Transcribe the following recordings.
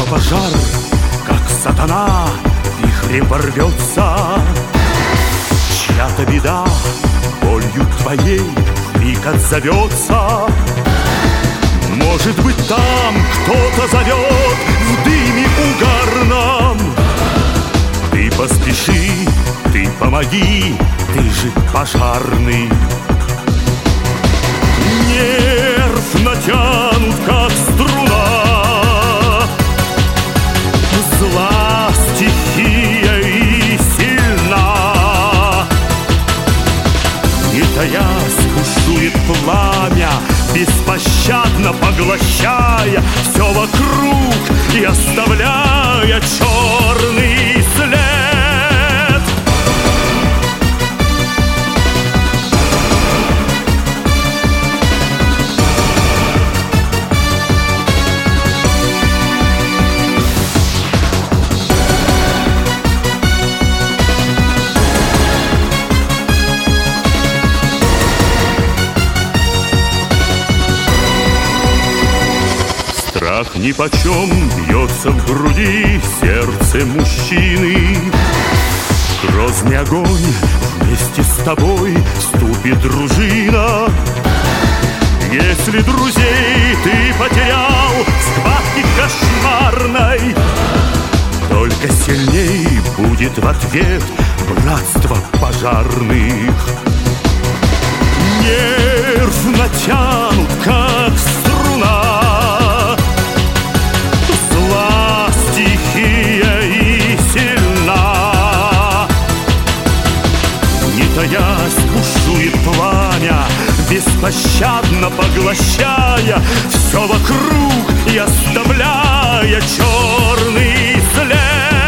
пожар, как сатана, вихрем ворвется. Чья-то беда болью твоей вмиг отзовется. Может быть, там кто-то зовет в дыме угарном. Ты поспеши, ты помоги, ты же пожарный. Нерв натянут, как струна, зла стихия и сильна. Не таясь, бушует пламя, беспощадно поглощая все вокруг и оставляя черный след. Страх нипочем бьется в груди сердце мужчины. Грозный огонь вместе с тобой вступит дружина. Если друзей ты потерял в схватке кошмарной, только сильней будет в ответ братство пожарных. Нерв натянут, как струна, таясь, бушует пламя, беспощадно поглощая все вокруг и оставляя черный след.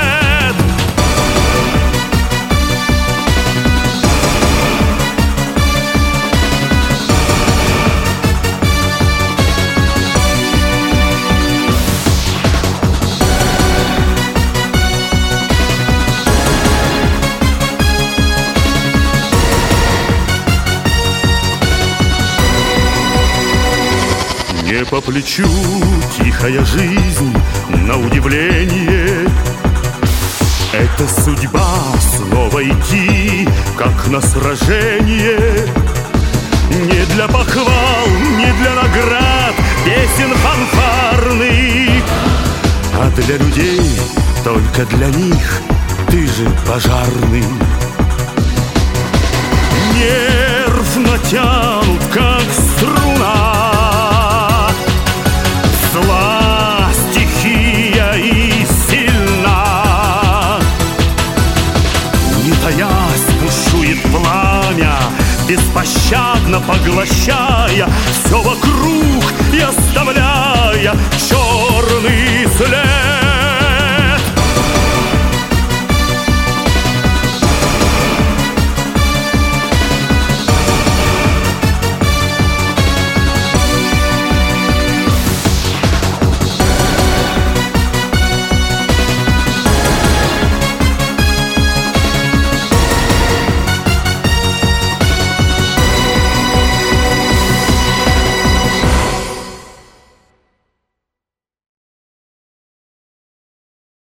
Не по плечу тихая жизнь, на удивление. Это судьба снова идти, как на сражение. Не для похвал, не для наград, песен фанфарных, а для людей, только для них ты же пожарный. Нерв натянут, как струна, зла стихия и сильна. Не таясь, бушует пламя, беспощадно поглощая все вокруг и оставляя черный